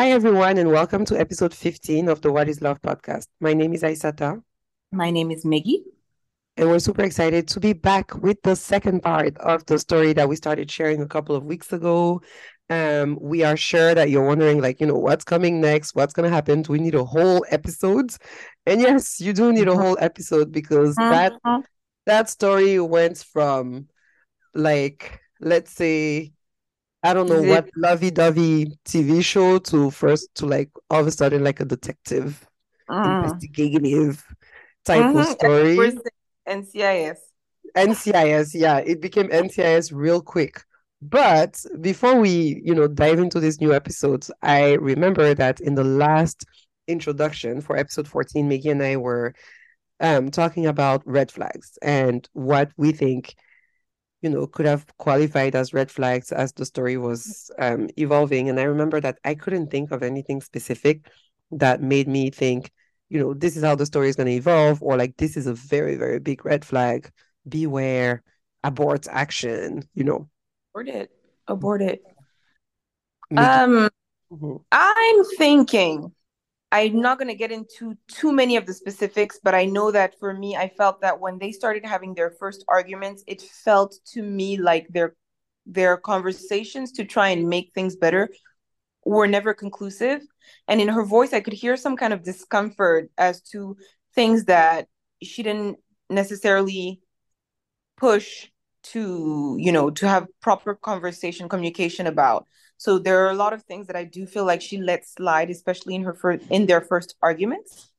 Hi, everyone, and welcome to episode 15 of the What is Love podcast. My name is Aisata, My name is Miggy. and we're super excited to be back with the second part of the story that we started sharing a couple of weeks ago. We are sure that you're wondering, what's coming next? What's going to happen? Do we need a whole episode? And yes, you do need a whole episode because Mhm. that story went from, let's say, I don't know Zip. what lovey-dovey TV show to first to like all of a sudden like a detective Mm. investigative type of Mm-hmm. We're story. saying NCIS. NCIS, yeah, it became NCIS real quick. But before we, dive into these new episodes, I remember that in the last introduction for episode 14, Maggie and I were talking about red flags and what we think could have qualified as red flags as the story was evolving. And I remember that I couldn't think of anything specific that made me think, this is how the story is going to evolve, or like, this is a very, very big red flag. Beware, abort action. Abort it. Abort it. Miggy. Um, Mhm. I'm thinking, I'm not going to get into too many of the specifics, but I know that for me, I felt that when they started having their first arguments, it felt to me like their conversations to try and make things better were never conclusive. And in her voice, I could hear some kind of discomfort as to things that she didn't necessarily push to have proper conversation communication about. So there are a lot of things that I do feel like she let slide, especially in their first arguments.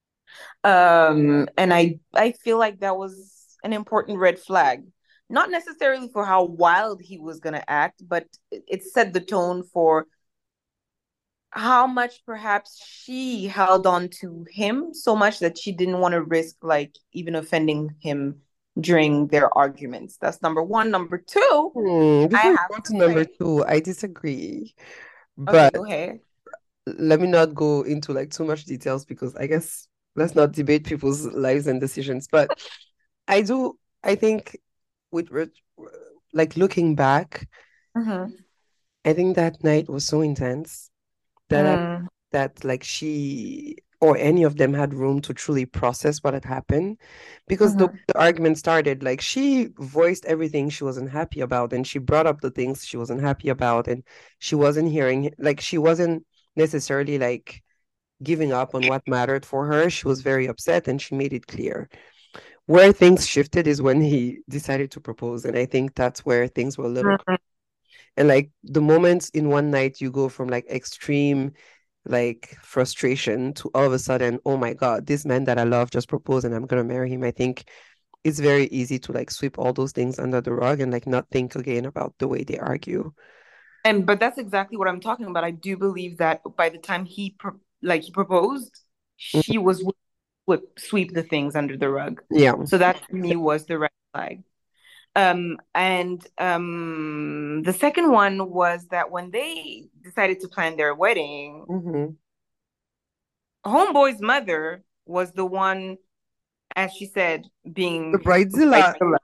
And I feel like that was an important red flag, not necessarily for how wild he was going to act, but it set the tone for how much perhaps she held on to him so much that she didn't want to risk like even offending him during their arguments. That's number one. Number two, I Before you have go to to number say, two, I disagree. okay, But go ahead. let me not go into like too much details because I guess let's not debate people's lives and decisions. But I think with like looking back, Mm-hmm. I think that night was so intense that Mm, that like she or any of them had room to truly process what had happened because mm-hmm. the argument started like she voiced everything she wasn't happy about and she brought up the things she wasn't happy about and she wasn't hearing like she wasn't necessarily like giving up on what mattered for her. She was very upset and she made it clear. Where things shifted is when he decided to propose. And I think that's where things were a little. And like the moments in one night, you go from like extreme, like frustration to all of a sudden, oh my God, this man that I love just proposed and I'm going to marry him. I think it's very easy to like sweep all those things under the rug and like not think again about the way they argue. And but that's exactly what I'm talking about. I do believe that by the time he proposed, Mhm. she was would sweep the things under the rug. Yeah. So that to me was the red flag. And the second one was that when they decided to plan their wedding, Hmm. Homeboy's mother was the one, as she said, The being bridezilla. bridezilla.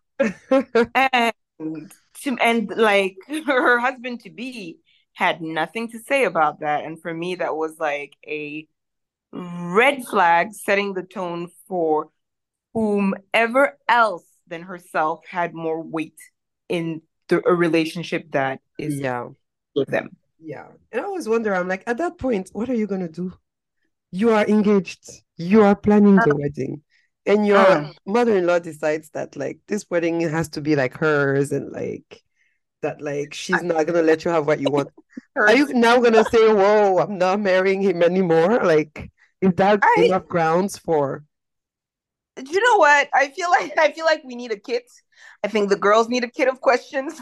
And like her husband to be had nothing to say about that. And for me, that was like a red flag setting the tone for whomever else than herself had more weight in a relationship that is Yeah. with them. Yeah. And I always wonder, I'm like, at that point, what are you going to do? You are engaged, you are planning the wedding, and your Mm. mother-in-law decides that like this wedding has to be like hers and like that like she's not gonna let you have what you want. Are you Hers. now gonna say, whoa, I'm not marrying him anymore? Like, is that I enough grounds for Do you know what? I feel like we need a kit. I think the girls need a kit of questions.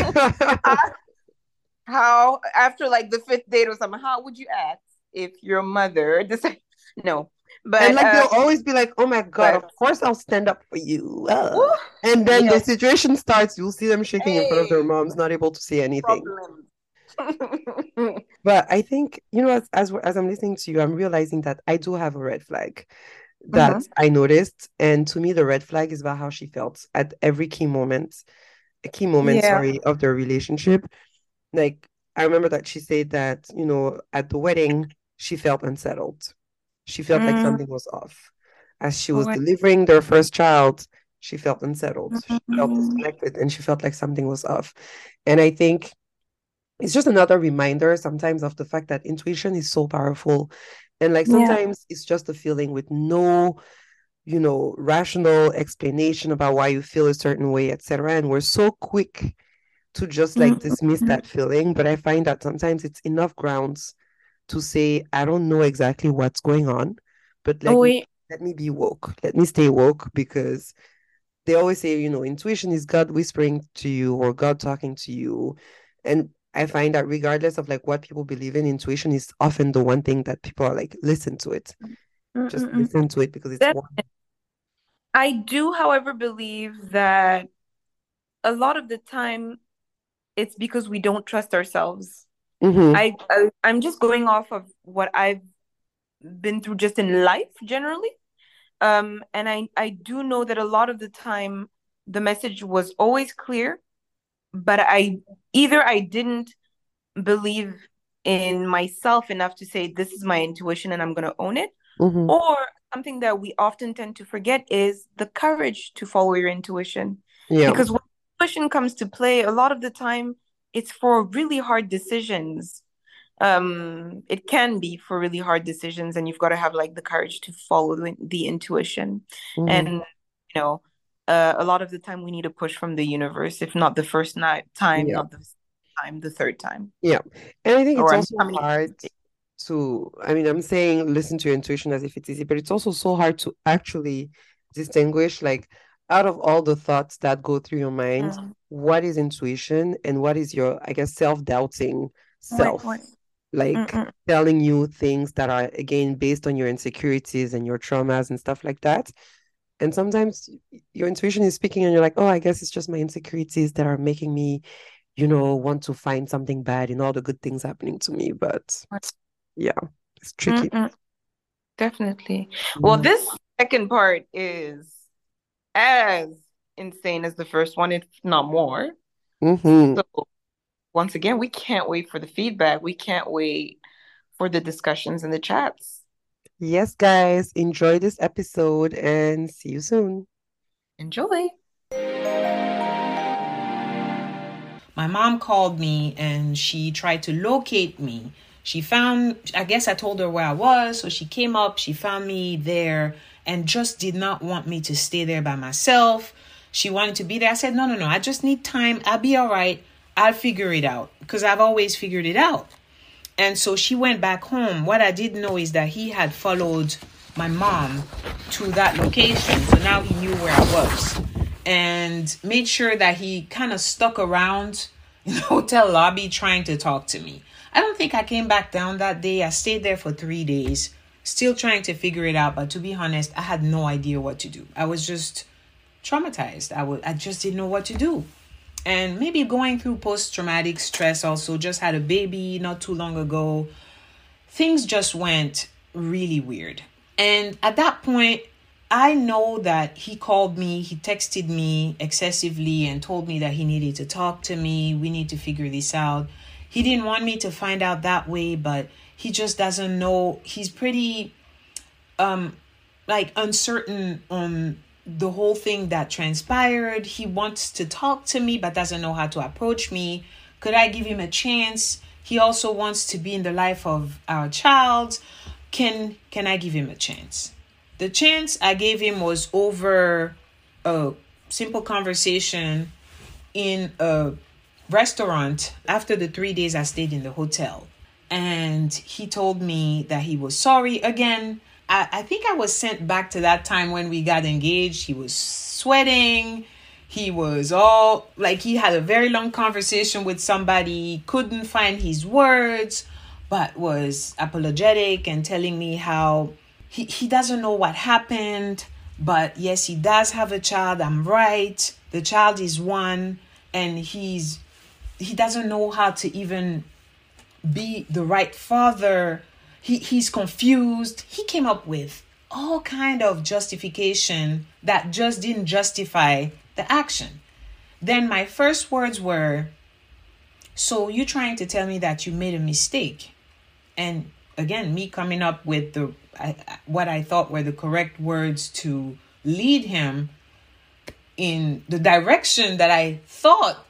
How after like the fifth date or something, how would you act if your mother decided no. and But like they'll always be like, oh my God, of but course I'll stand up for you. woo, And then the yes, situation starts, you'll see them shaking in front of their hey, moms, not able to say anything. problems. But I think, as I'm listening to you, I'm realizing that I do have a red flag that Hmm. I noticed. And to me, the red flag is about how she felt at every a key moment, Yeah. sorry, of their relationship. Like, I remember that she said that, at the wedding, she felt unsettled. She felt like Mm, something was off. As she oh, was delivering their first child, she felt unsettled. She felt mm, disconnected and she felt like something was off. And I think it's just another reminder sometimes of the fact that intuition is so powerful. And like yeah. sometimes it's just a feeling with no, rational explanation about why you feel a certain way, etc. And we're so quick to just like dismiss Mm-mm. that feeling. But I find that sometimes it's enough grounds to say, I don't know exactly what's going on, but Oh, wait. let me be woke. Let me stay woke because they always say, intuition is God whispering to you or God talking to you. And I find that regardless of like what people believe in, intuition is often the one thing that people are like, listen to it. Just Mm-mm. listen to it because it's That one. I do, however, believe that a lot of the time it's because we don't trust ourselves. Mm-hmm. I'm just going off of what I've been through just in life generally. And I do know that a lot of the time the message was always clear, but I didn't believe in myself enough to say this is my intuition and I'm going to own it, Mm-hmm. or something that we often tend to forget is the courage to follow your intuition. Yeah. Because when intuition comes to play, a lot of the time it's for really hard decisions. It can be for really hard decisions, and you've got to have like the courage to follow the intuition. Mm-hmm. And a lot of the time we need a push from the universe, if not the first night time, Yeah. not the time, the third time, Yeah. And I think it's or I mean, also how many hard times? I mean, I'm saying listen to your intuition as if it's easy, but it's also so hard to actually distinguish, like, out of all the thoughts that go through your mind, Mm. what is intuition and what is your, I guess, self-doubting Ouais, self, ouais. Mm, like mm. telling you things that are, again, based on your insecurities and your traumas and stuff like that. And sometimes your intuition is speaking and you're like, oh, I guess it's just my insecurities that are making me, want to find something bad in all the good things happening to me. But Ouais. yeah, it's Mm, tricky. mm. Definitely. Well, Mm-hmm. this second part is as insane as the first one, if not more. Mm-hmm. So once again, we can't wait for the feedback. We can't wait for the discussions and the chats. Yes, guys, enjoy this episode and see you soon. Enjoy. My mom called me and she tried to locate me. She found, I guess I told her where I was. So she came up, she found me there and just did not want me to stay there by myself. She wanted to be there. I said, no, no, no. I just need time. I'll be all right. I'll figure it out because I've always figured it out. And so she went back home. What I didn't know is that he had followed my mom to that location. So now he knew where I was and made sure that he kind of stuck around in the hotel lobby trying to talk to me. I don't think I came back down that day. I stayed there for 3 days, still trying to figure it out. But to be honest, I had no idea what to do. I was just traumatized. I just didn't know what to do. And maybe going through post-traumatic stress also, just had a baby not too long ago. Things just went really weird. And at that point, I know that he called me, he texted me excessively and told me that he needed to talk to me. We need to figure this out. He didn't want me to find out that way, but he just doesn't know. He's pretty like uncertain on the whole thing that transpired. He wants to talk to me but doesn't know how to approach me. Could I give him a chance? He also wants to be in the life of our child. Can I give him a chance? The chance I gave him was over a simple conversation in a restaurant after the 3 days I stayed in the hotel. And he told me that he was sorry again. I think I was sent back to that time when we got engaged. He was sweating. He was all like he had a very long conversation with somebody, couldn't find his words, but was apologetic and telling me how he doesn't know what happened. But yes, he does have a child. I'm right. The child is one, and he doesn't know how to even be the right father. He's confused. He came up with all kind of justification that just didn't justify the action. Then my first words were, So you're trying to tell me that you made a mistake. And again, me coming up with what I thought were the correct words to lead him in the direction that I thought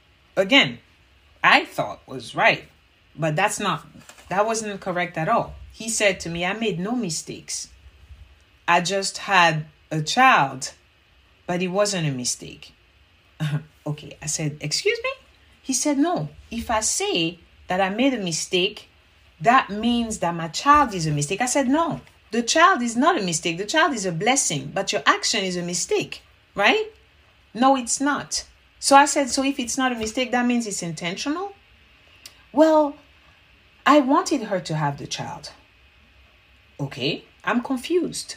was right. But that wasn't correct at all. He said to me, I made no mistakes. I just had a child, but it wasn't a mistake. Okay, I said, excuse me? He said, no, if I say that I made a mistake, that means that my child is a mistake. I said, no, the child is not a mistake. The child is a blessing, but your action is a mistake, right? No, it's not. So I said, so if it's not a mistake, that means it's intentional? Well, I wanted her to have the child. Okay, I'm confused.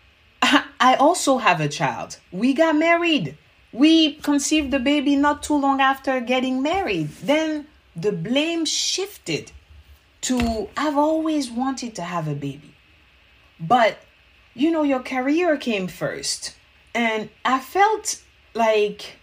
I also have a child. We got married. We conceived the baby not too long after getting married. Then the blame shifted to, I've always wanted to have a baby. But, your career came first. And I felt like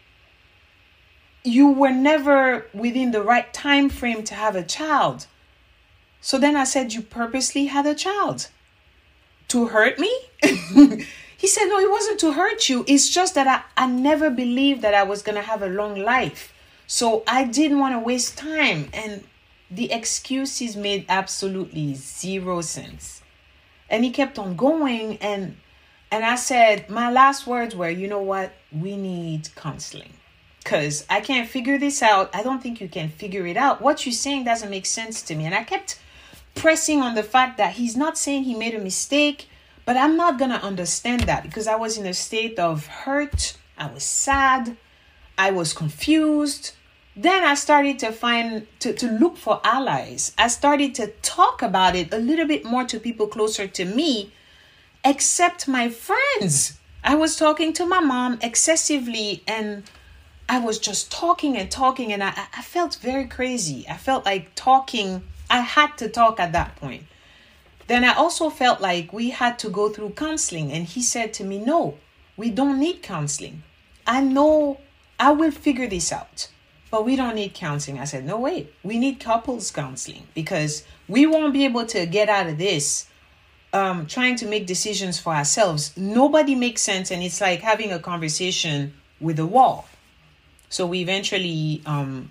you were never within the right time frame to have a child. So then I said, you purposely had a child to hurt me? He said, no, it wasn't to hurt you. It's just that I never believed that I was going to have a long life. So I didn't want to waste time. And the excuses made absolutely zero sense. And he kept on going. And I said, my last words were, you know what? We need counseling. Because I can't figure this out. I don't think you can figure it out. What you're saying doesn't make sense to me. And I kept pressing on the fact that he's not saying he made a mistake. But I'm not going to understand that because I was in a state of hurt. I was sad. I was confused. Then I started to look for allies. I started to talk about it a little bit more to people closer to me, except my friends. I was talking to my mom excessively and I was just talking and I felt very crazy. I felt like talking. I had to talk at that point. Then I also felt like we had to go through counseling. And he said to me, no, we don't need counseling. I know I will figure this out, but we don't need counseling. I said, no, wait, we need couples counseling because we won't be able to get out of this trying to make decisions for ourselves. Nobody makes sense. And it's like having a conversation with a wall. So we eventually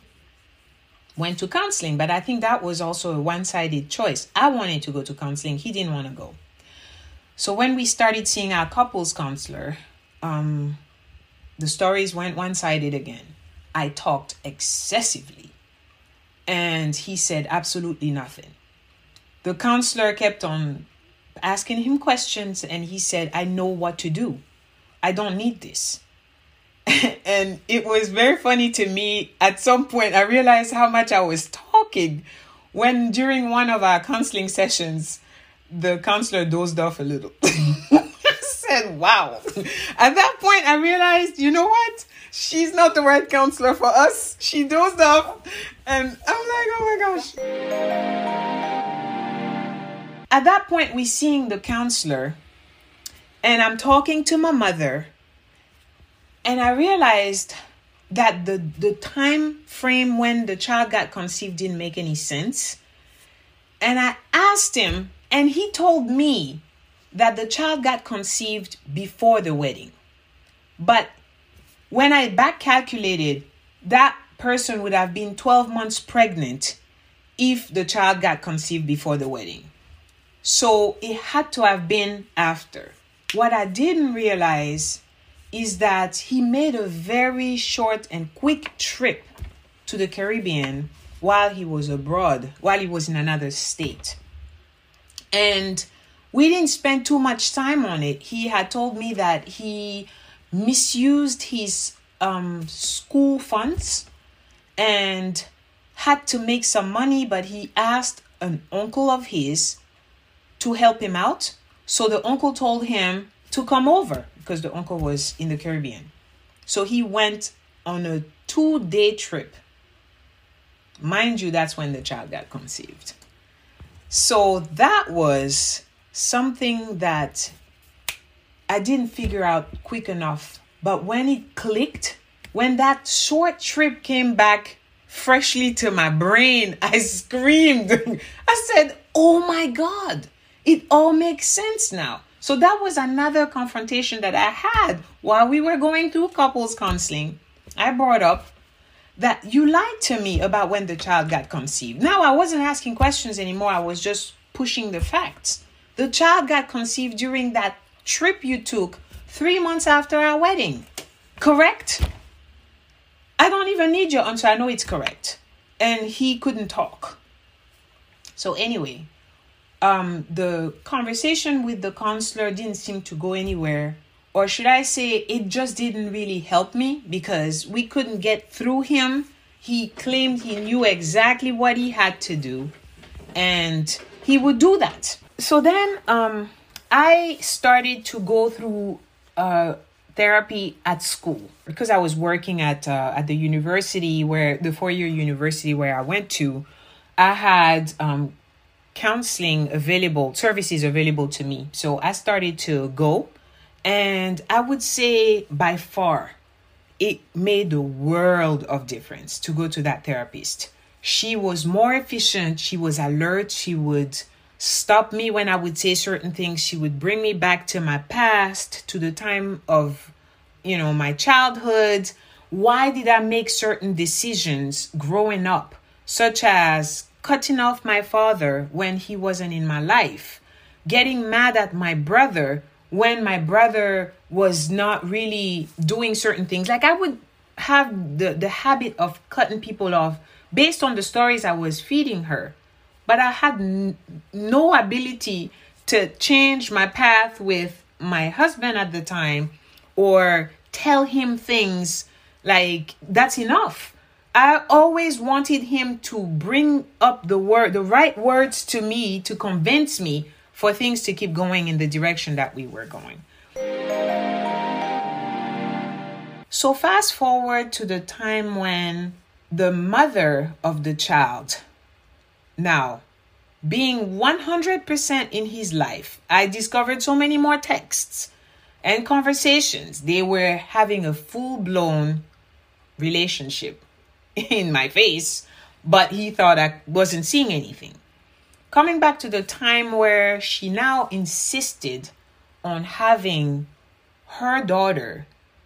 went to counseling, but I think that was also a one-sided choice. I wanted to go to counseling. He didn't want to go. So when we started seeing our couples counselor, the stories went one-sided again. I talked excessively and he said absolutely nothing. The counselor kept on asking him questions and he said, I know what to do. I don't need this. And it was very funny to me. At some point, I realized how much I was talking when during one of our counseling sessions, the counselor dozed off a little. I said, wow. At that point, I realized, you know what? She's not the right counselor for us. She dozed off. And I'm like, oh my gosh. At that point, we're seeing the counselor and I'm talking to my mother. And I realized that the time frame when the child got conceived didn't make any sense. And I asked him, and he told me that the child got conceived before the wedding. But when I back calculated, that person would have been 12 months pregnant if the child got conceived before the wedding. So it had to have been after. What I didn't realize is that he made a very short and quick trip to the Caribbean while he was abroad, while he was in another state. And we didn't spend too much time on it. He had told me that he misused his school funds and had to make some money, but he asked an uncle of his to help him out. So the uncle told him to come over because the uncle was in the Caribbean. So he went on a 2-day trip. Mind you, that's when the child got conceived. So that was something that I didn't figure out quick enough. But when it clicked, when that short trip came back freshly to my brain. I screamed. I said, oh my God, it all makes sense now. So that was another confrontation that I had while we were going through couples counseling. I brought up that you lied to me about when the child got conceived. Now, I wasn't asking questions anymore. I was just pushing the facts. The child got conceived during that trip you took 3 months after our wedding. Correct? I don't even need your answer. I know it's correct. And he couldn't talk. So anyway, the conversation with the counselor didn't seem to go anywhere. Or should I say, it just didn't really help me because we couldn't get through him. He claimed he knew exactly what he had to do. And he would do that. So then I started to go through therapy at school because I was working at the university where the 4-year university where I went to. I had counseling services available to me. So I started to go, and I would say by far it made a world of difference to go to that therapist. She was more efficient. She was alert. She would stop me when I would say certain things. She would bring me back to my past, to the time of, my childhood. Why did I make certain decisions growing up, such as cutting off my father when he wasn't in my life, getting mad at my brother when my brother was not really doing certain things. Like I would have the habit of cutting people off based on the stories I was feeding her. But I had no ability to change my path with my husband at the time or tell him things like, that's enough. I always wanted him to bring up the right words to me to convince me for things to keep going in the direction that we were going. So fast forward to the time when the mother of the child, now being 100% in his life, I discovered so many more texts and conversations. They were having a full-blown relationship in my face, but he thought I wasn't seeing anything. Coming back to the time where she now insisted on having her daughter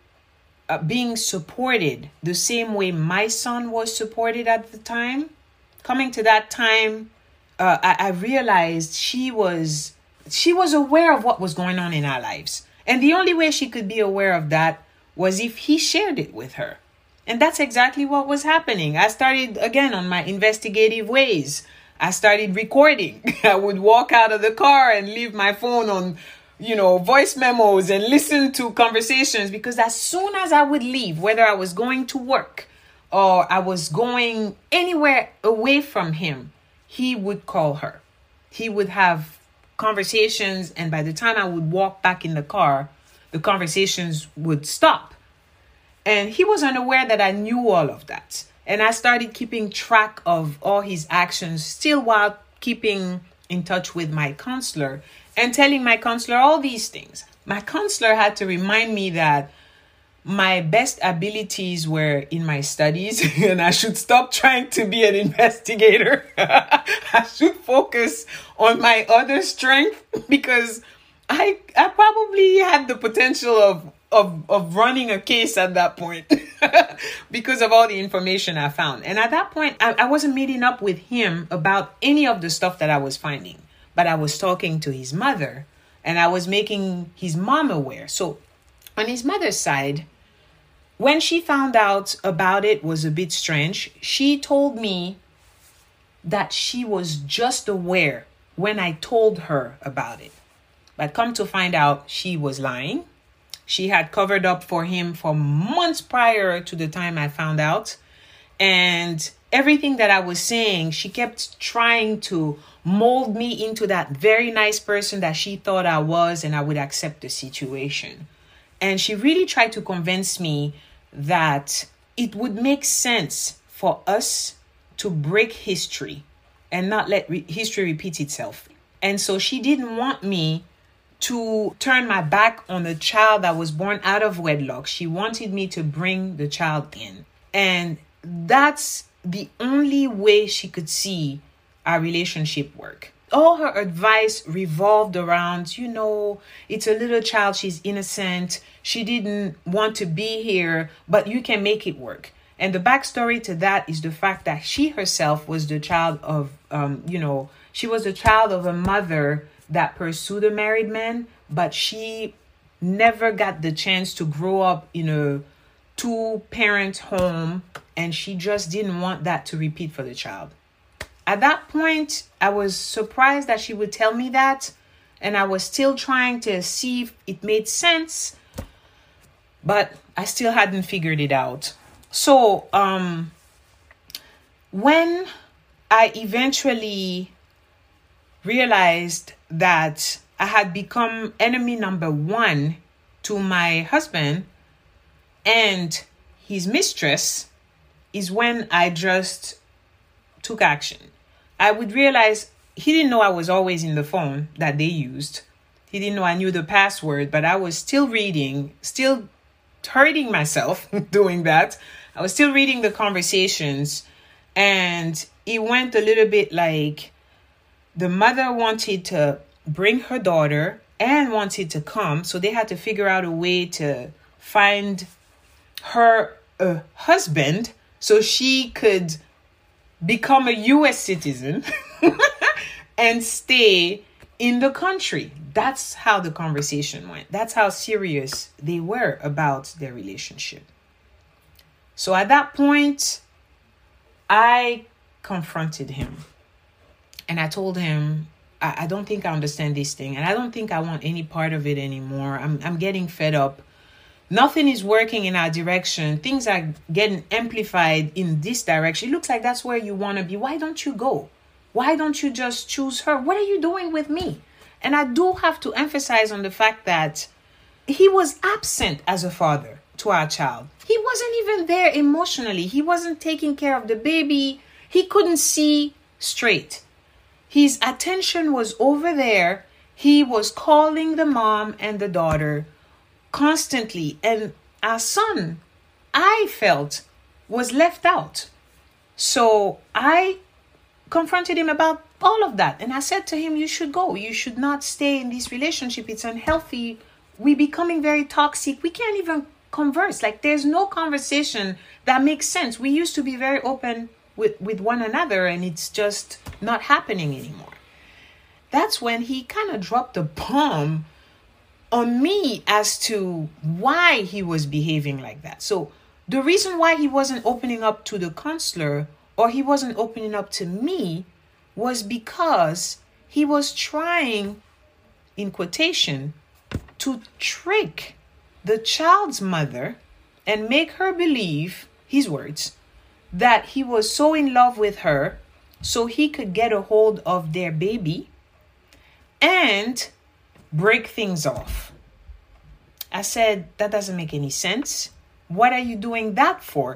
being supported the same way my son was supported at the time. Coming to that time, I realized she was aware of what was going on in our lives. And the only way she could be aware of that was if he shared it with her. And that's exactly what was happening. I started again on my investigative ways. I started recording. I would walk out of the car and leave my phone on, voice memos and listen to conversations, because as soon as I would leave, whether I was going to work or I was going anywhere away from him, he would call her. He would have conversations, and by the time I would walk back in the car, the conversations would stop. And he was unaware that I knew all of that. And I started keeping track of all his actions, still while keeping in touch with my counselor and telling my counselor all these things. My counselor had to remind me that my best abilities were in my studies and I should stop trying to be an investigator. I should focus on my other strength, because I probably had the potential of running a case at that point because of all the information I found. And at that point, I wasn't meeting up with him about any of the stuff that I was finding, but I was talking to his mother and I was making his mom aware. So on his mother's side, when she found out about it was a bit strange. She told me that she was just aware when I told her about it. But come to find out, she was lying. She had covered up for him for months prior to the time I found out. And everything that I was saying, she kept trying to mold me into that very nice person that she thought I was, and I would accept the situation. And she really tried to convince me that it would make sense for us to break history and not let history repeat itself. And so she didn't want me to turn my back on a child that was born out of wedlock. She wanted me to bring the child in. And that's the only way she could see our relationship work. All her advice revolved around, it's a little child, she's innocent, she didn't want to be here, but you can make it work. And the backstory to that is the fact that she herself was the child of, she was the child of a mother that pursued a married man, but she never got the chance to grow up in a two-parent home, and she just didn't want that to repeat for the child. At that point, I was surprised that she would tell me that, and I was still trying to see if it made sense, but I still hadn't figured it out. So, when I eventually realized that I had become enemy number one to my husband and his mistress, is when I just took action. I would realize he didn't know I was always in the phone that they used. He didn't know I knew the password, but I was still reading, still hurting myself doing that. I was still reading the conversations, and it went a little bit like the mother wanted to bring her daughter and wanted to come, so they had to figure out a way to find her a husband so she could become a U.S. citizen and stay in the country. That's how the conversation went. That's how serious they were about their relationship. So at that point, I confronted him. And I told him, I don't think I understand this thing. And I don't think I want any part of it anymore. I'm getting fed up. Nothing is working in our direction. Things are getting amplified in this direction. It looks like that's where you want to be. Why don't you go? Why don't you just choose her? What are you doing with me? And I do have to emphasize on the fact that he was absent as a father to our child. He wasn't even there emotionally. He wasn't taking care of the baby. He couldn't see straight. His attention was over there. He was calling the mom and the daughter constantly. And our son, I felt, was left out. So I confronted him about all of that. And I said to him, you should go. You should not stay in this relationship. It's unhealthy. We're becoming very toxic. We can't even converse. Like, there's no conversation that makes sense. We used to be very open with one another, and it's just not happening anymore. That's when he kind of dropped a bomb on me as to why he was behaving like that. So the reason why he wasn't opening up to the counselor, or he wasn't opening up to me, was because he was trying, in quotation, to trick the child's mother and make her believe, his words, that he was so in love with her so he could get a hold of their baby and break things off. I said, that doesn't make any sense. What are you doing that for?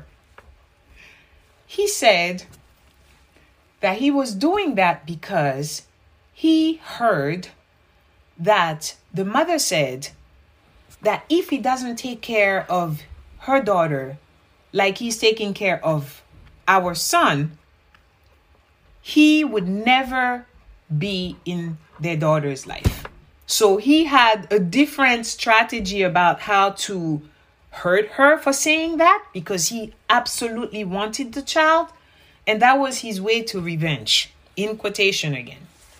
He said that he was doing that because he heard that the mother said that if he doesn't take care of her daughter like he's taking care of our son, he would never be in their daughter's life. So he had a different strategy about how to hurt her for saying that, because he absolutely wanted the child, and that was his way to revenge, in quotation again.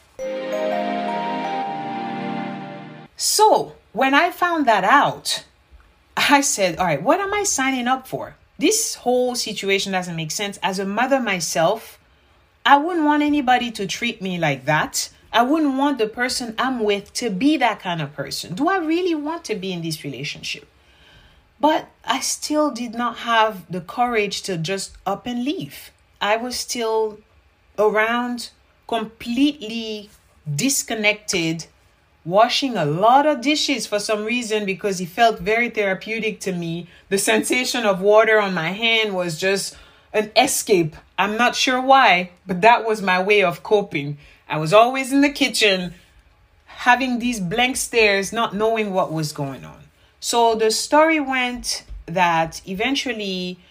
So when I found that out, I said, all right, what am I signing up for? This whole situation doesn't make sense. As a mother myself, I wouldn't want anybody to treat me like that. I wouldn't want the person I'm with to be that kind of person. Do I really want to be in this relationship? But I still did not have the courage to just up and leave. I was still around, completely disconnected, washing a lot of dishes for some reason, because it felt very therapeutic to me. The sensation of water on my hand was just an escape. I'm not sure why, but that was my way of coping. I was always in the kitchen, having these blank stares, not knowing what was going on. So the story went that eventually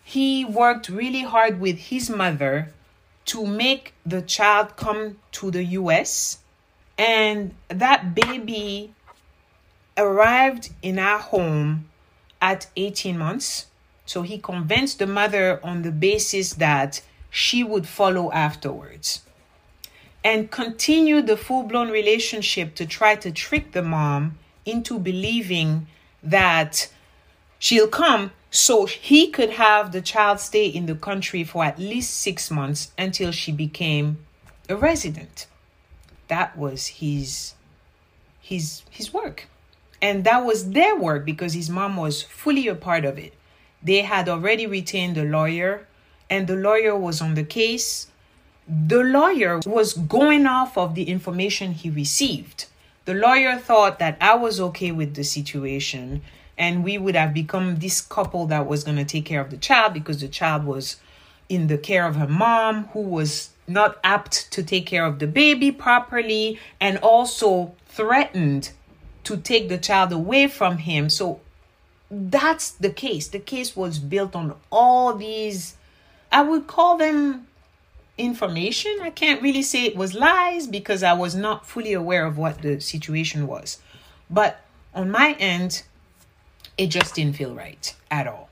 he worked really hard with his mother to make the child come to the US. And that baby arrived in our home at 18 months. So he convinced the mother on the basis that she would follow afterwards, and continued the full-blown relationship to try to trick the mom into believing that she'll come so he could have the child stay in the country for at least 6 months until she became a resident. That was his work. And that was their work because his mom was fully a part of it. They had already retained a lawyer, and the lawyer was on the case. The lawyer was going off of the information he received. The lawyer thought that I was okay with the situation, and we would have become this couple that was going to take care of the child because the child was in the care of her mom, who was not apt to take care of the baby properly, and also threatened to take the child away from him. So that's the case. The case was built on all these, I would call them information. I can't really say it was lies because I was not fully aware of what the situation was. But on my end, it just didn't feel right at all.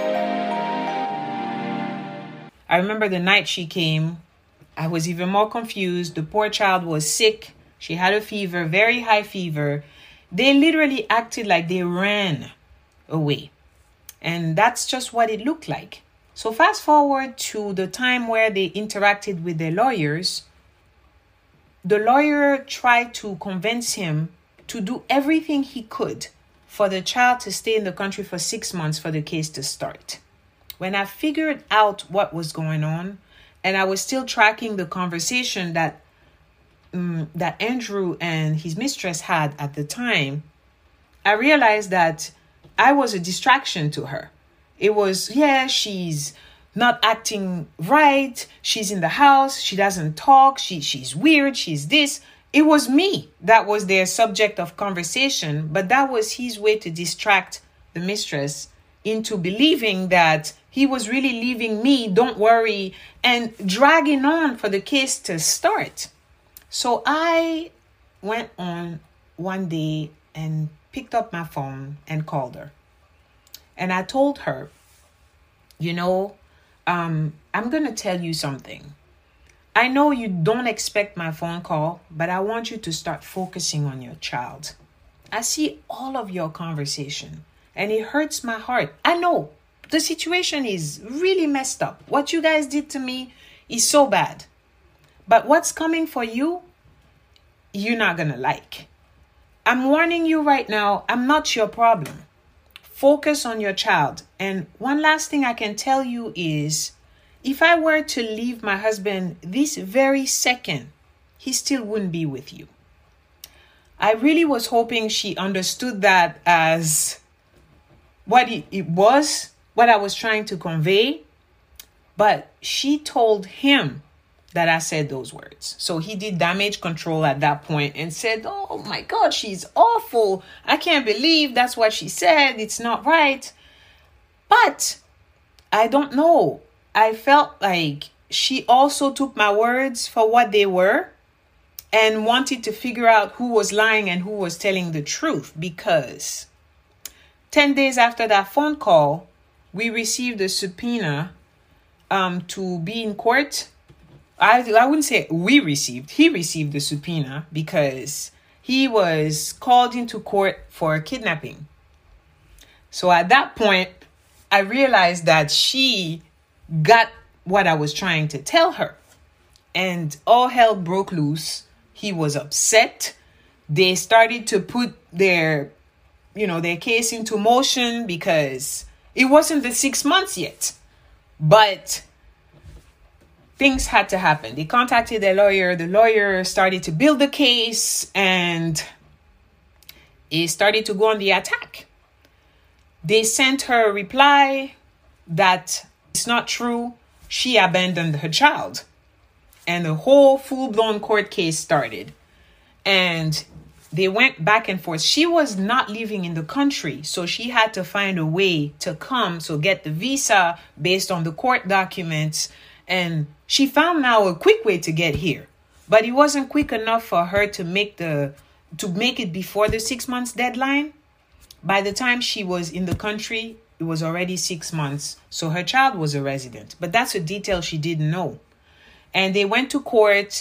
I remember the night she came, I was even more confused. The poor child was sick. She had a fever, very high fever. They literally acted like they ran away. And that's just what it looked like. So fast forward to the time where they interacted with their lawyers. The lawyer tried to convince him to do everything he could for the child to stay in the country for 6 months for the case to start. When I figured out what was going on, and I was still tracking the conversation that Andrew and his mistress had at the time, I realized that I was a distraction to her. It was, she's not acting right. She's in the house. She doesn't talk. She's weird. She's this. It was me that was their subject of conversation, but that was his way to distract the mistress into believing that he was really leaving me, don't worry, and dragging on for the case to start. So I went on one day and picked up my phone and called her. And I told her, I'm going to tell you something. I know you don't expect my phone call, but I want you to start focusing on your child. I see all of your conversation, and it hurts my heart. I know the situation is really messed up. What you guys did to me is so bad. But what's coming for you, you're not going to like. I'm warning you right now, I'm not your problem. Focus on your child. And one last thing I can tell you is, if I were to leave my husband this very second, he still wouldn't be with you. I really was hoping she understood that as what it was, what I was trying to convey. But she told him that I said those words. So he did damage control at that point and said, oh my God, she's awful. I can't believe that's what she said. It's not right. But I don't know. I felt like she also took my words for what they were and wanted to figure out who was lying and who was telling the truth, because 10 days after that phone call, we received a subpoena to be in court. I wouldn't say we received. He received the subpoena because he was called into court for kidnapping. So at that point, I realized that she got what I was trying to tell her. And all hell broke loose. He was upset. They started to put their case into motion because it wasn't the 6 months yet. But things had to happen. They contacted their lawyer. The lawyer started to build the case, and it started to go on the attack. They sent her a reply that it's not true. She abandoned her child. And the whole full-blown court case started. And they went back and forth. She was not living in the country, so she had to find a way to come, so get the visa based on the court documents. And she found now a quick way to get here, but it wasn't quick enough for her to make it before the 6 months deadline. By the time she was in the country, it was already 6 months, so her child was a resident. But that's a detail she didn't know. And they went to court.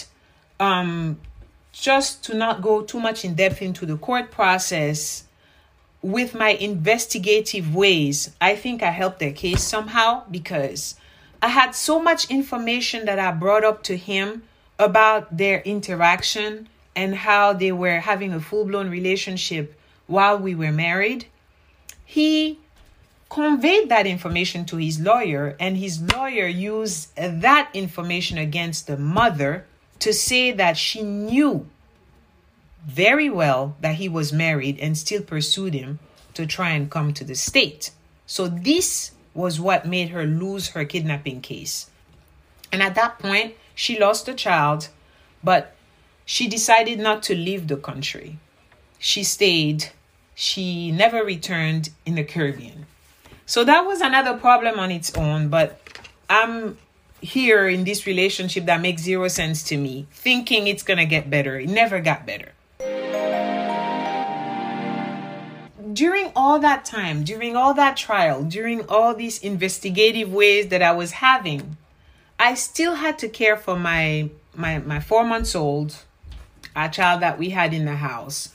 Just to not go too much in depth into the court process, with my investigative ways, I think I helped their case somehow, because I had so much information that I brought up to him about their interaction and how they were having a full-blown relationship while we were married. He conveyed that information to his lawyer, and his lawyer used that information against the mother to say that she knew very well that he was married and still pursued him to try and come to the state. So this was what made her lose her kidnapping case. And at that point, she lost the child, but she decided not to leave the country. She stayed. She never returned in the Caribbean. So that was another problem on its own, but I'm here in this relationship that makes zero sense to me, thinking it's going to get better. It never got better. During all that time, during all that trial, during all these investigative ways that I was having, I still had to care for my 4 months old, a child that we had in the house,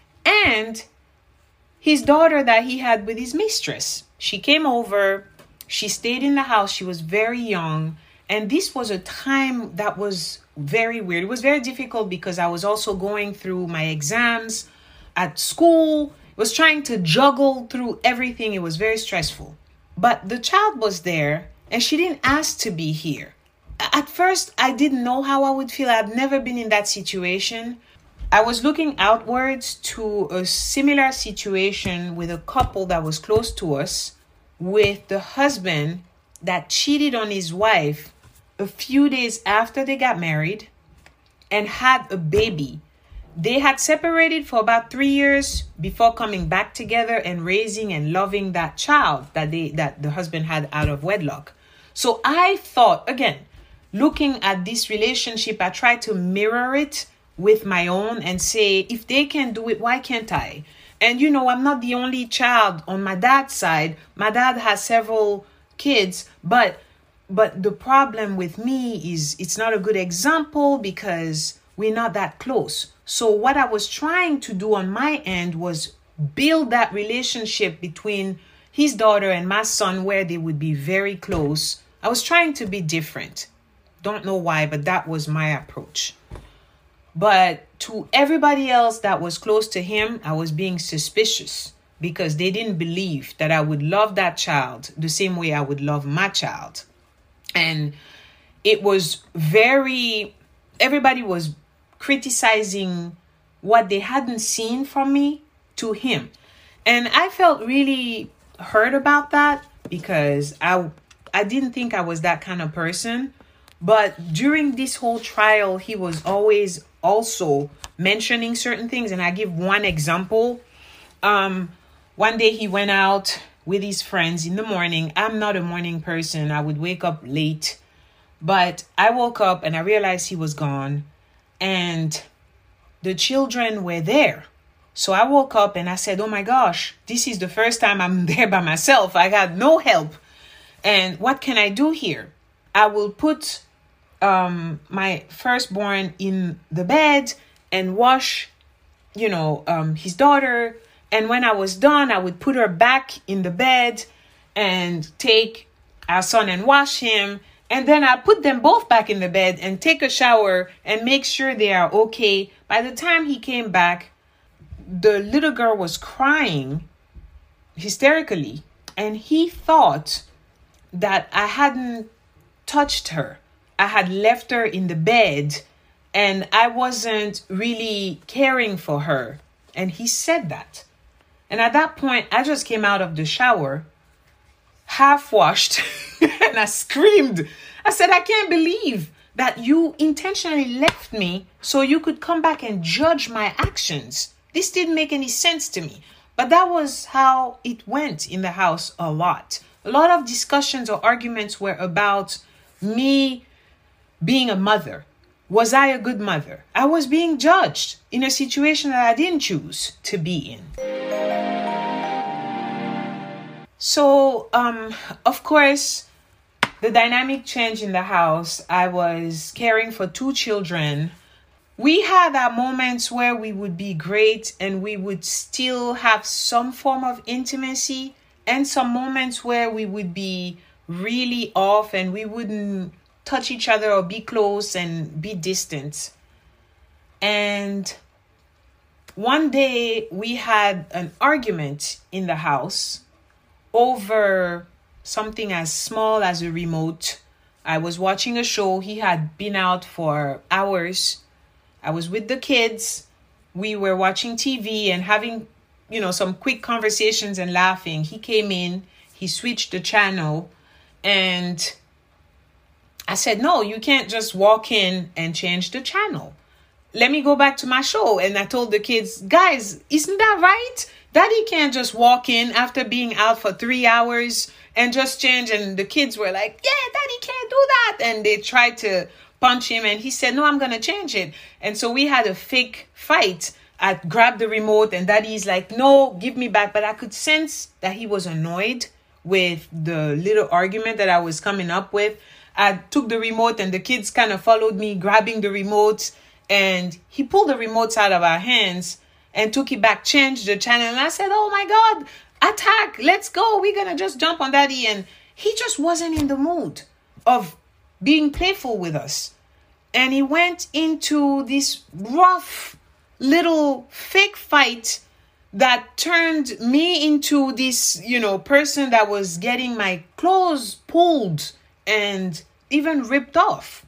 and his daughter that he had with his mistress. She came over, she stayed in the house, she was very young, and this was a time that was very weird. It was very difficult because I was also going through my exams at school, was trying to juggle through everything. It was very stressful. But the child was there and she didn't ask to be here. At first, I didn't know how I would feel. I'd never been in that situation. I was looking outwards to a similar situation with a couple that was close to us, with the husband that cheated on his wife a few days after they got married and had a baby. They had separated for about 3 years before coming back together and raising and loving that child that the husband had out of wedlock. So I thought, again, looking at this relationship, I tried to mirror it with my own and say, if they can do it, why can't I? And I'm not the only child on my dad's side. My dad has several kids, but the problem with me is it's not a good example because we're not that close. So what I was trying to do on my end was build that relationship between his daughter and my son where they would be very close. I was trying to be different. Don't know why, but that was my approach. But to everybody else that was close to him, I was being suspicious because they didn't believe that I would love that child the same way I would love my child. And it was everybody was criticizing what they hadn't seen from me to him. And I felt really hurt about that because I didn't think I was that kind of person. But during this whole trial, he was always also mentioning certain things. And I give one example. One day he went out with his friends in the morning. I'm not a morning person. I would wake up late. But I woke up and I realized he was gone. And the children were there. So I woke up and I said, oh my gosh, this is the first time I'm there by myself. I got no help. And what can I do here? I will put my firstborn in the bed and wash, his daughter. And when I was done, I would put her back in the bed and take our son and wash him. And then I put them both back in the bed and take a shower and make sure they are okay. By the time he came back, the little girl was crying hysterically. And he thought that I hadn't touched her. I had left her in the bed and I wasn't really caring for her. And he said that. And at that point, I just came out of the shower, half washed, and I screamed. I said, I can't believe that you intentionally left me so you could come back and judge my actions. This didn't make any sense to me. But that was how it went in the house a lot. A lot of discussions or arguments were about me being a mother. Was I a good mother? I was being judged in a situation that I didn't choose to be in. So, of course, the dynamic changed in the house. I was caring for 2 children. We had our moments where we would be great and we would still have some form of intimacy, and some moments where we would be really off and we wouldn't touch each other or be close and be distant. And one day we had an argument in the house over something as small as a remote. I was watching a show. He had been out for hours. I was with the kids. We were watching TV and having, some quick conversations and laughing. He came in, he switched the channel, and I said, no, you can't just walk in and change the channel. Let me go back to my show. And I told the kids, guys, isn't that right? Daddy can't just walk in after being out for 3 hours and just change. And the kids were like, yeah, Daddy can't do that. And they tried to punch him. And he said, no, I'm going to change it. And so we had a fake fight. I grabbed the remote and Daddy's like, no, give me back. But I could sense that he was annoyed with the little argument that I was coming up with. I took the remote and the kids kind of followed me, grabbing the remote. And he pulled the remotes out of our hands and took it back, changed the channel. And I said, oh my God, attack, let's go. We're going to just jump on Daddy. And he just wasn't in the mood of being playful with us. And he went into this rough little fake fight that turned me into this, person that was getting my clothes pulled and even ripped off.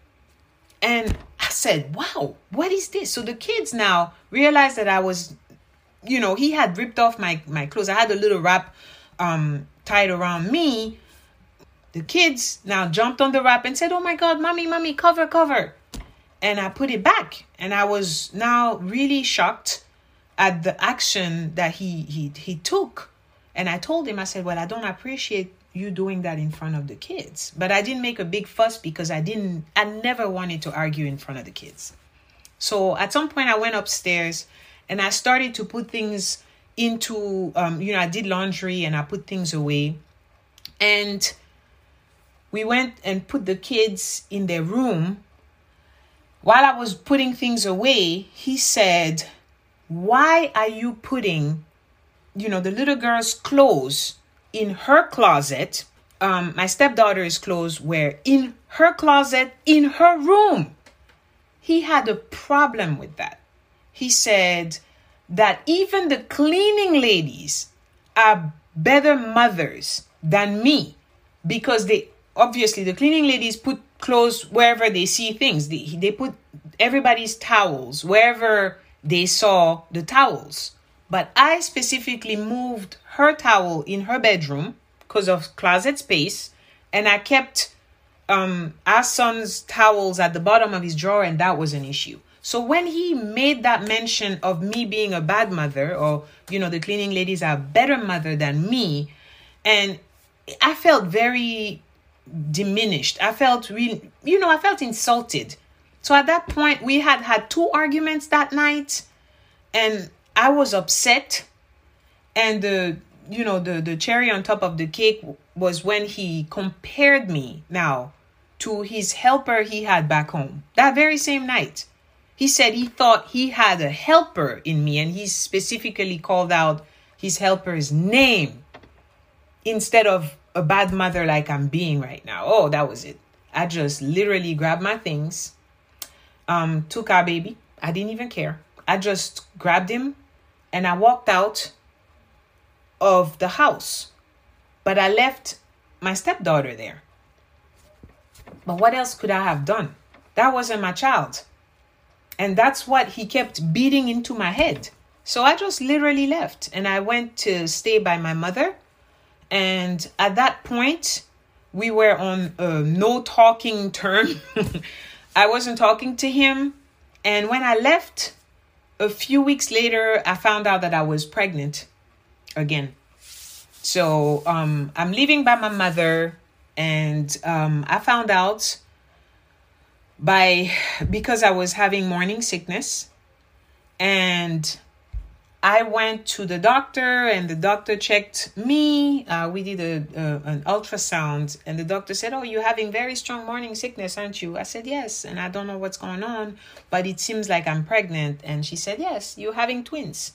And I said, wow, what is this? So the kids now realized that I was, he had ripped off my clothes. I had a little wrap tied around me. The kids now jumped on the wrap and said, oh my God, mommy, cover. And I put it back. And I was now really shocked at the action that he took. And I told him, I said, well, I don't appreciate you doing that in front of the kids. But I didn't make a big fuss because I never wanted to argue in front of the kids. So at some point I went upstairs and I started to put things into, I did laundry and I put things away. And we went and put the kids in their room. While I was putting things away, he said, why are you putting, the little girl's clothes in her closet? My stepdaughter's clothes were in her closet in her room. He had a problem with that. He said that even the cleaning ladies are better mothers than me because the cleaning ladies put clothes wherever they see things. They put everybody's towels wherever they saw the towels. But I specifically moved her towel in her bedroom because of closet space. And I kept our son's towels at the bottom of his drawer, and that was an issue. So when he made that mention of me being a bad mother, or, the cleaning ladies are a better mother than me, and I felt very diminished. I felt really, I felt insulted. So at that point, we had 2 arguments that night, and I was upset. And the cherry on top of the cake was when he compared me now to his helper he had back home. That very same night, he said he thought he had a helper in me, and he specifically called out his helper's name instead of a bad mother like I'm being right now. Oh, that was it. I just literally grabbed my things, took our baby. I didn't even care. I just grabbed him and I walked out of the house. But I left my stepdaughter there. But what else could I have done? That wasn't my child. And that's what he kept beating into my head. So I just literally left and I went to stay by my mother. And at that point, we were on a no talking term. I wasn't talking to him. And when I left, a few weeks later, I found out that I was pregnant again. So I'm living by my mother, and I found out because I was having morning sickness, and I went to the doctor, and the doctor checked me. We did an ultrasound, and the doctor said, "Oh, you're having very strong morning sickness, aren't you?" I said, "Yes," and I don't know what's going on, but it seems like I'm pregnant. And she said, "Yes, you're having twins."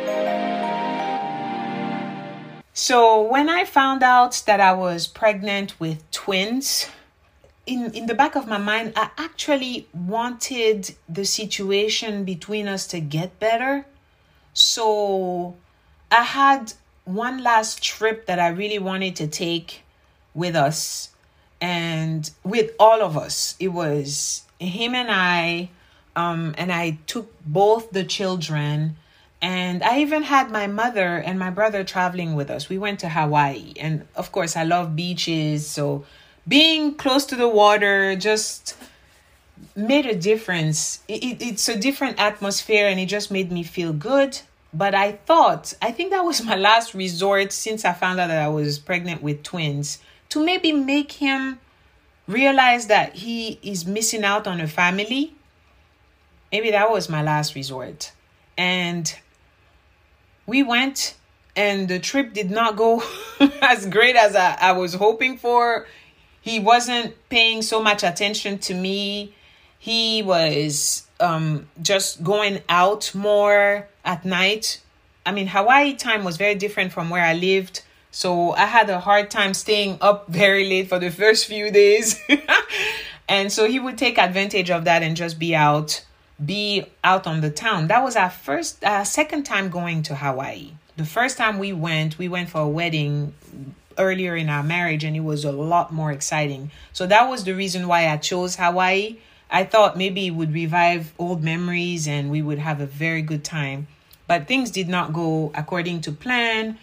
So when I found out that I was pregnant with twins, in the back of my mind, I actually wanted the situation between us to get better. So I had one last trip that I really wanted to take with us and with all of us. It was him and I took both the children, and I even had my mother and my brother traveling with us. We went to Hawaii, and of course I love beaches, so being close to the water just made a difference. It's a different atmosphere, and it just made me feel good. But I think that was my last resort since I found out that I was pregnant with twins, to maybe make him realize that he is missing out on a family. Maybe that was my last resort. And we went, and the trip did not go as great as I was hoping for. He wasn't paying so much attention to me. He was just going out more at night. I mean, Hawaii time was very different from where I lived. So I had a hard time staying up very late for the first few days. And so he would take advantage of that and just be out on the town. That was our second time going to Hawaii. The first time we went for a wedding earlier in our marriage, and it was a lot more exciting. So that was the reason why I chose Hawaii. I thought maybe it would revive old memories and we would have a very good time. But things did not go according to plan.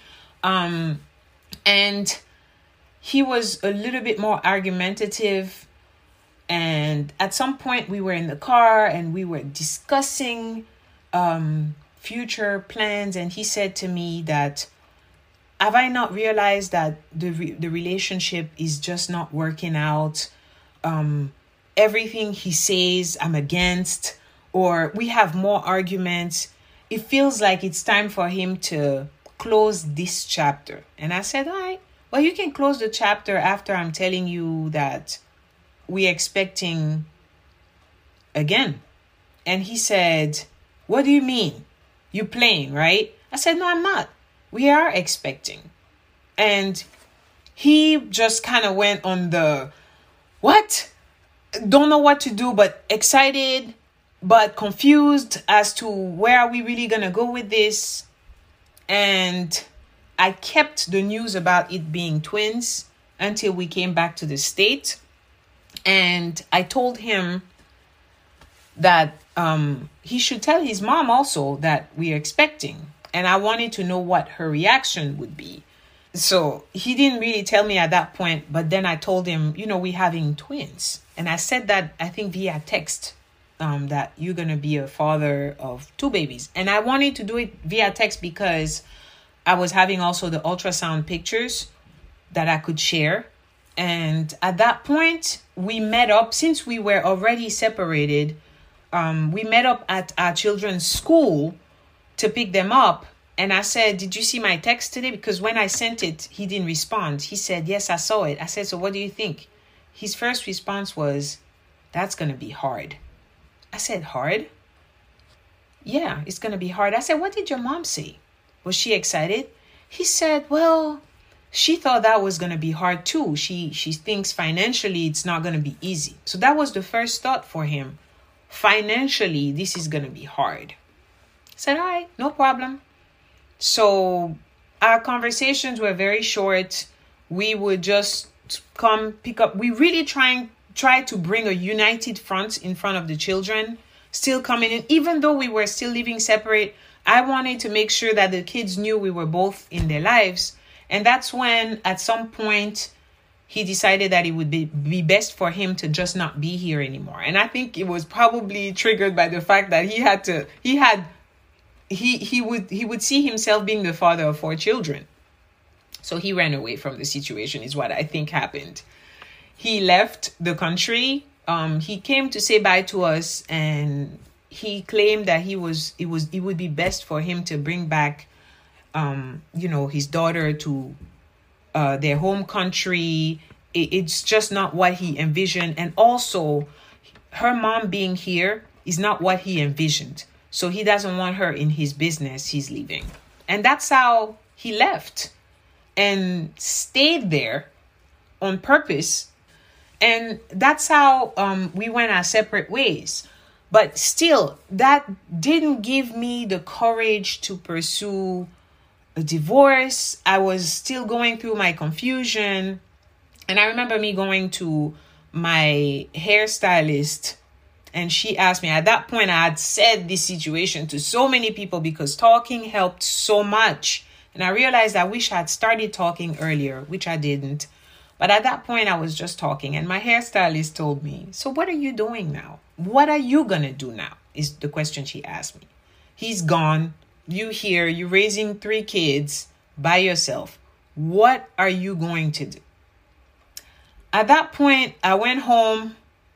And he was a little bit more argumentative. And at some point we were in the car and we were discussing future plans. And he said to me that, have I not realized that the relationship is just not working out? Everything he says, I'm against, or we have more arguments. It feels like it's time for him to close this chapter. And I said, all right, well, you can close the chapter after I'm telling you that we're expecting again. And he said, what do you mean? You playing, right? I said, no, I'm not. We are expecting. And he just kind of went on the, what? Don't know what to do, but excited, but confused as to where are we really going to go with this. And I kept the news about it being twins until we came back to the state. And I told him that he should tell his mom also that we are expecting. And I wanted to know what her reaction would be. So he didn't really tell me at that point. But then I told him, we're having twins. And I said that, I think via text, that you're going to be a father of 2 babies. And I wanted to do it via text because I was having also the ultrasound pictures that I could share. And at that point, we met up. Since we were already separated, we met up at our children's school to pick them up. And I said, did you see my text today? Because when I sent it, he didn't respond. He said, yes, I saw it. I said, so what do you think? His first response was, that's going to be hard. I said, hard? Yeah, it's going to be hard. I said, what did your mom say? Was she excited? He said, well, she thought that was going to be hard too. She thinks financially it's not going to be easy. So that was the first thought for him. Financially, this is going to be hard. I said, all right, no problem. So our conversations were very short. We would just come pick up. We really try to bring a united front in front of the children, still coming in. Even though we were still living separate, I wanted to make sure that the kids knew we were both in their lives. And that's when at some point he decided that it would be best for him to just not be here anymore. And I think it was probably triggered by the fact that he had he would see himself being the father of 4 children. So he ran away from the situation, is what I think happened. He left the country. He came to say bye to us, and he claimed that it would be best for him to bring back his daughter to their home country. It's just not what he envisioned. And also, her mom being here is not what he envisioned. So he doesn't want her in his business. He's leaving. And that's how he left and stayed there on purpose. And that's how we went our separate ways. But still, that didn't give me the courage to pursue a divorce. I was still going through my confusion. And I remember me going to my hairstylist, and she asked me, at that point, I had said this situation to so many people because talking helped so much. And I realized I wish I had started talking earlier, which I didn't. But at that point, I was just talking. And my hairstylist told me, so what are you doing now? What are you going to do now? Is the question she asked me. He's gone. You here. You're raising 3 kids by yourself. What are you going to do? At that point, I went home.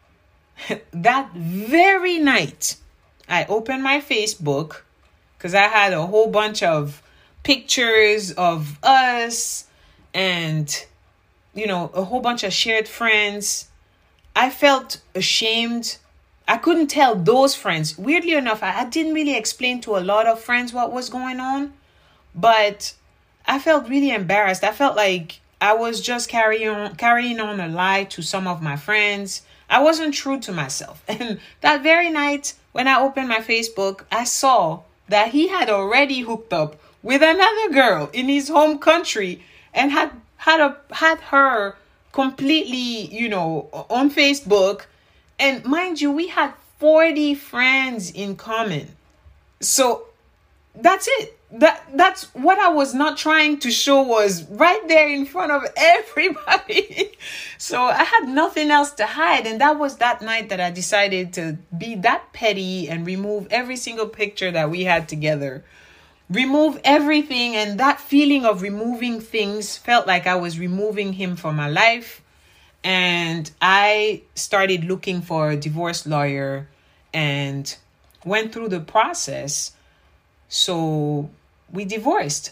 That very night, I opened my Facebook because I had a whole bunch of pictures of us and, a whole bunch of shared friends. I felt ashamed. I couldn't tell those friends. Weirdly enough, I didn't really explain to a lot of friends what was going on, but I felt really embarrassed. I felt like I was just carrying on a lie to some of my friends. I wasn't true to myself. And that very night, when I opened my Facebook, I saw that he had already hooked up with another girl in his home country and had her completely, on Facebook. And mind you, we had 40 friends in common. So that's it. That's what I was not trying to show was right there in front of everybody. So I had nothing else to hide. And that was that night that I decided to be that petty and remove every single picture that we had together. Remove everything. And that feeling of removing things felt like I was removing him from my life. And I started looking for a divorce lawyer and went through the process. So we divorced.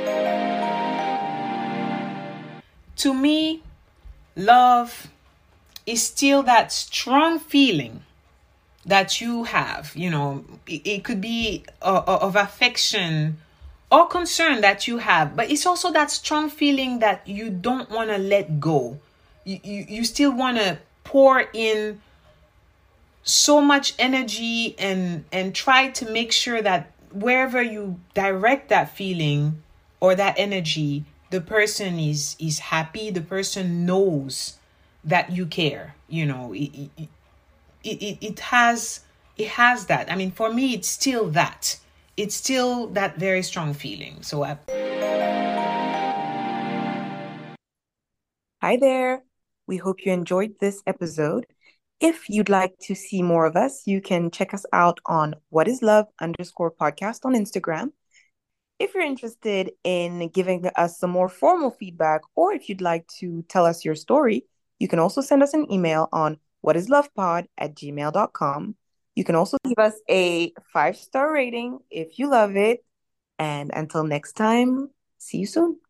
To me, love is still that strong feeling that you have. It could be of affection or concern that you have, but it's also that strong feeling that you don't want to let go. You still want to pour in so much energy and try to make sure that wherever you direct that feeling or that energy, the person is happy. The person knows that you care. It has that. I mean, for me, it's still that. It's still that very strong feeling. So Hi there. We hope you enjoyed this episode. If you'd like to see more of us, you can check us out on whatislove_podcast on Instagram. If you're interested in giving us some more formal feedback, or if you'd like to tell us your story, you can also send us an email on whatislovepod@gmail.com. You can also leave us a 5-star rating if you love it. And until next time, see you soon.